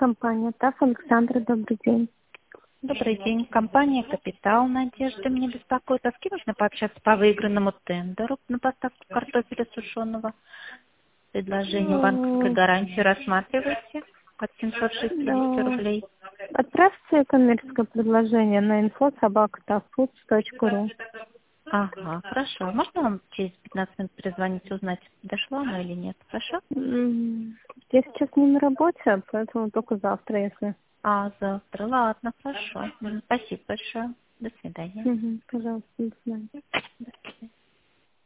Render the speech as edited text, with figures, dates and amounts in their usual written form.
Компания ТАФ. Александра, добрый день. Добрый день. Компания «Капитал» Надежда меня беспокоит. А с кем нужно пообщаться по выигранному тендеру на поставку картофеля сушеного? Предложение банковской гарантии рассматриваете от 760 Да. рублей. Отправьте коммерческое предложение на info@tafoods.ru. Ага, хорошо. А можно вам через 15 минут перезвонить и узнать, дошло оно или нет? Хорошо? Я сейчас не на работе, поэтому только завтра, если. А, завтра. Ладно, хорошо. Спасибо большое. До свидания. Пожалуйста, до свидания. До свидания.